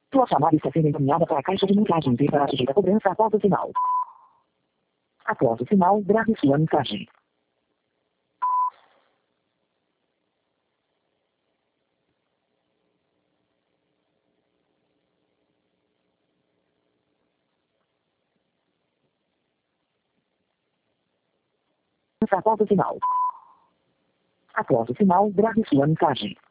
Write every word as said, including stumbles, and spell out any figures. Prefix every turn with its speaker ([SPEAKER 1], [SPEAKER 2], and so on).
[SPEAKER 1] Sua chamada está sendo encaminhada para a caixa de mensagens e será sujeita a cobrança após o sinal. Após o sinal, grave sua mensagem. Após o sinal. Após o sinal, grave sua mensagem.